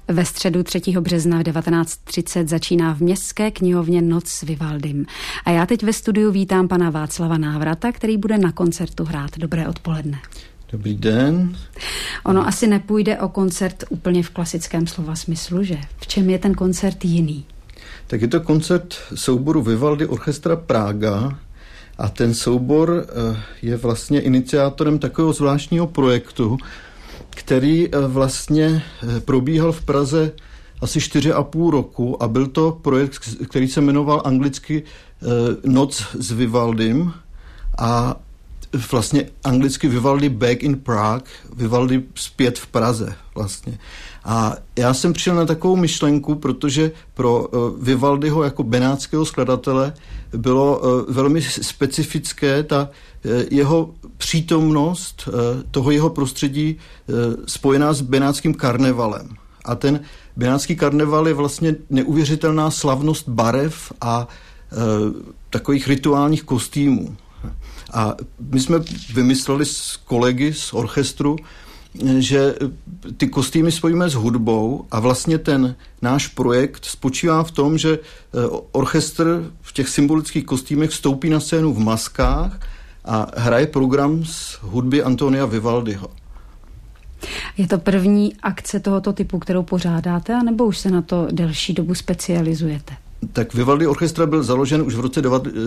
Ve středu 3. března v 19:30 začíná v Městské knihovně Noc s Vivaldym. A já teď ve studiu vítám pana Václava Návrata, který bude na koncertu hrát. Dobré odpoledne. Dobrý den. Ono asi nepůjde o koncert úplně v klasickém slova smyslu, že? V čem je ten koncert jiný? Tak je to koncert souboru Vivaldi Orchestra Praga a ten soubor je vlastně iniciátorem takového zvláštního projektu, který vlastně probíhal v Praze asi 4,5 roku a byl to projekt, který se jmenoval anglicky Noc s Vivaldym a vlastně anglicky Vivaldi Back in Prague, Vivaldi zpět v Praze vlastně. A já jsem přišel na takovou myšlenku, protože pro Vivaldiho jako benátského skladatele bylo velmi specifické ta jeho přítomnost, toho jeho prostředí spojená s benátským karnevalem. A ten benátský karneval je vlastně neuvěřitelná slavnost barev a takových rituálních kostýmů. A my jsme vymysleli s kolegy z orchestru, že ty kostýmy spojíme s hudbou a vlastně ten náš projekt spočívá v tom, že orchestr v těch symbolických kostýmech vstoupí na scénu v maskách a hraje program z hudby Antonia Vivaldiho. Je to první akce tohoto typu, kterou pořádáte, anebo už se na to delší dobu specializujete? Tak Vivaldi orchestra byl založen už v roce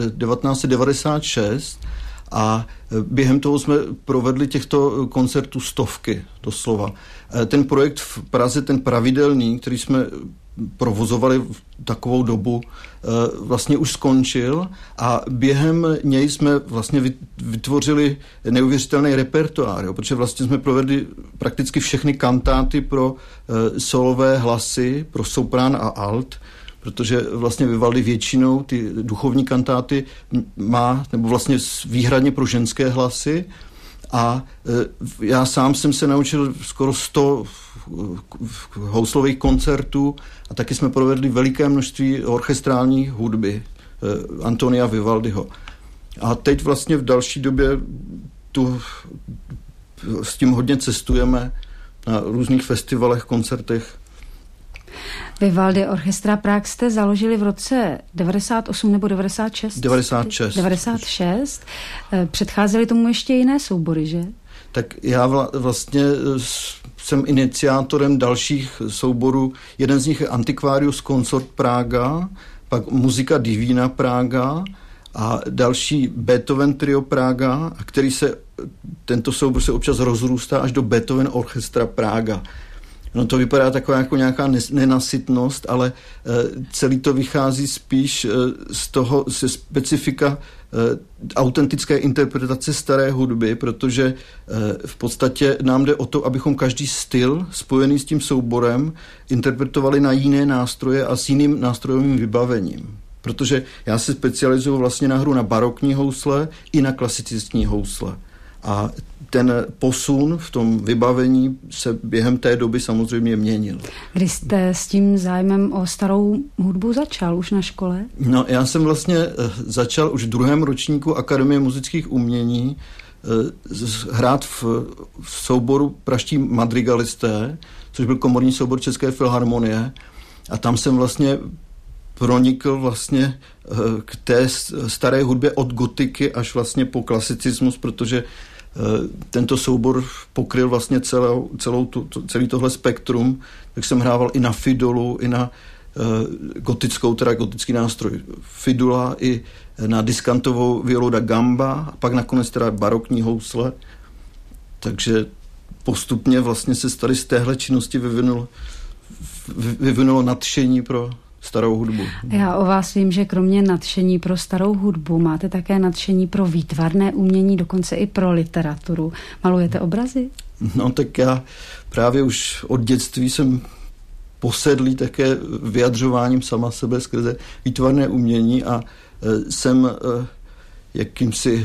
1996 a během toho jsme provedli těchto koncertů stovky, doslova. Ten projekt v Praze, ten pravidelný, který jsme provozovali v takovou dobu, vlastně už skončil a během něj jsme vlastně vytvořili neuvěřitelný repertoár, protože vlastně jsme provedli prakticky všechny kantáty pro solové hlasy, pro soprán a alt, protože vlastně Vivaldi většinou ty duchovní kantáty má, nebo vlastně výhradně pro ženské hlasy a já sám jsem se naučil skoro 100 houslových koncertů a taky jsme provedli veliké množství orchestrální hudby Antonia Vivaldiho. A teď vlastně v další době s tím hodně cestujeme na různých festivalech, koncertech. Vivaldi Orchestra Prague jste založili v roce 98 nebo 96? 96. Předcházely tomu ještě jiné soubory, že? Tak já vlastně jsem iniciátorem dalších souborů. Jeden z nich je Antiquarius Consort Praga, pak Musica Divina Praga a další Beethoven Trio Praga, tento soubor se občas rozrůstá až do Beethoven Orchestra Praga. No to vypadá taková jako nějaká nenasytnost, ale celý to vychází spíš ze specifika autentické interpretace staré hudby, protože v podstatě nám jde o to, abychom každý styl spojený s tím souborem interpretovali na jiné nástroje a s jiným nástrojovým vybavením. Protože já se specializuju vlastně na hru na barokní housle i na klasicistní housle. A ten posun v tom vybavení se během té doby samozřejmě měnil. Kdy jste s tím zájmem o starou hudbu začal už na škole? No, já jsem vlastně začal už v 2. ročníku Akademie muzických umění hrát v souboru Praští madrigalisté, což byl komorní soubor České filharmonie. A tam jsem vlastně pronikl vlastně k té staré hudbě od gotiky až vlastně po klasicismus, protože tento soubor pokryl vlastně celý tohle spektrum, tak jsem hrával i na fidolu, i na gotický nástroj fidula, i na diskantovou violu da gamba, a pak nakonec teda barokní housle. Takže postupně vlastně se tady z téhle činnosti vyvinulo nadšení pro starou hudbu. Já o vás vím, že kromě nadšení pro starou hudbu máte také nadšení pro výtvarné umění, dokonce i pro literaturu. Malujete obrazy? No tak já právě už od dětství jsem posedlý také vyjadřováním sama sebe skrze výtvarné umění a jsem jakýmsi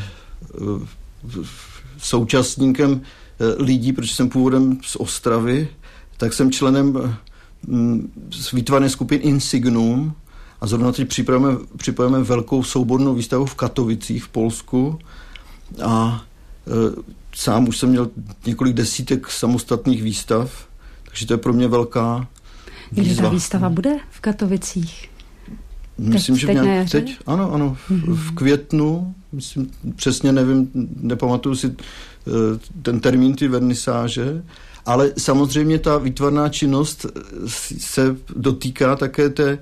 současníkem lidí, protože jsem původem z Ostravy, tak jsem členem z výtvarné skupiny Insignum a zrovna teď připravujeme velkou soubornou výstavu v Katovicích v Polsku a sám už jsem měl několik desítek samostatných výstav, takže to je pro mě velká Kdy ta výstava bude v Katovicích? Myslím, že teď, ano, v květnu, myslím, přesně nevím, nepamatuju si ten termín ty vernisáže, ale samozřejmě ta výtvarná činnost se dotýká také té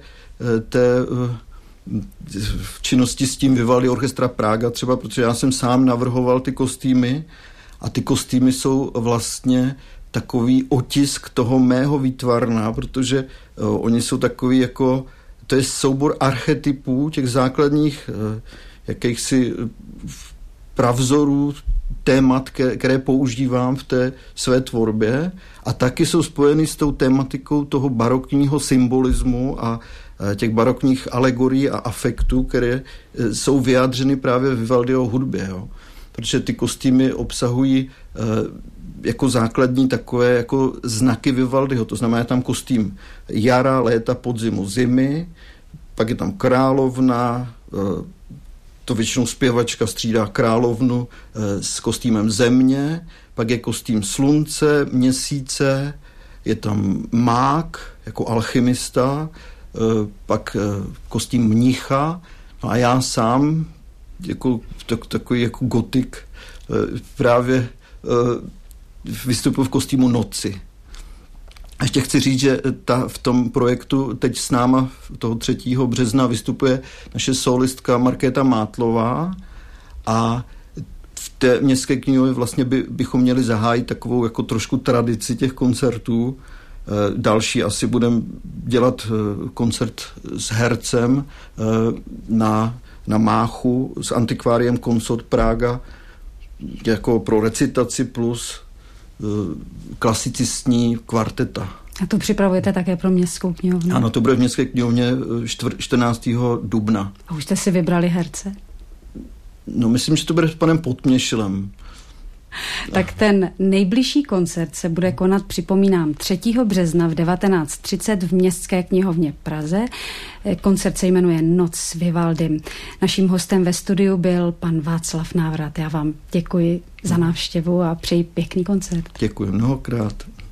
činnosti s tím Vivaldi Orchestra Praga, třeba protože já jsem sám navrhoval ty kostýmy a ty kostýmy jsou vlastně takový otisk toho mého výtvarna, protože oni jsou takový jako, to je soubor archetypů, těch základních jakýchsi pravzorů, témat, které používám v té své tvorbě a taky jsou spojeny s tou tématikou toho barokního symbolismu a těch barokních alegorií a afektů, které jsou vyjádřeny právě v Vivaldiho hudbě. Jo? Protože ty kostýmy obsahují jako základní takové jako znaky Vivaldiho. To znamená, je tam kostým jara, léta, podzimu, zimy, pak je tam královna, to většinou zpěvačka střídá královnu s kostýmem země, pak je kostým slunce, měsíce, je tam mák jako alchymista, pak kostým mnicha, no a já sám jako takový jako gotik právě vystupuji v kostýmu noci. A ještě chci říct, že v tom projektu teď s náma toho 3. března vystupuje naše solistka Markéta Mátlová a v té městské knihovně vlastně bychom měli zahájit takovou jako trošku tradici těch koncertů. Další asi budeme dělat koncert s hercem na Máchu s antikváriem Consort Praga jako pro recitaci plus klasicistní kvarteta. A to připravujete také pro městskou knihovnu? Ano, to bude v městské knihovně 14. dubna. A už jste si vybrali herce? No, myslím, že to bude s panem Podměšilem. Tak ten nejbližší koncert se bude konat, připomínám, 3. března v 19:30 v Městské knihovně Praze. Koncert se jmenuje Noc s Vivaldym. Naším hostem ve studiu byl pan Václav Návrat. Já vám děkuji za návštěvu a přeji pěkný koncert. Děkuji mnohokrát.